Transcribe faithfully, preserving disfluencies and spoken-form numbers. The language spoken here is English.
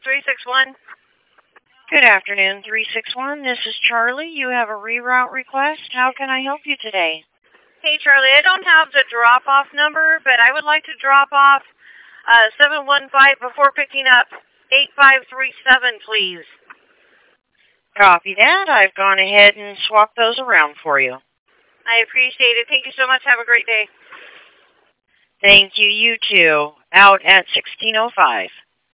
three six one. Good afternoon, three six one. This is Charlie. You have a reroute request. How can I help you today? Hey, Charlie, I don't have the drop-off number, but I would like to drop off uh, seven one five before picking up eight five three seven, please. Copy that. I've gone ahead and swapped those around for you. I appreciate it. Thank you so much. Have a great day. Thank you. You too. Out at sixteen oh five.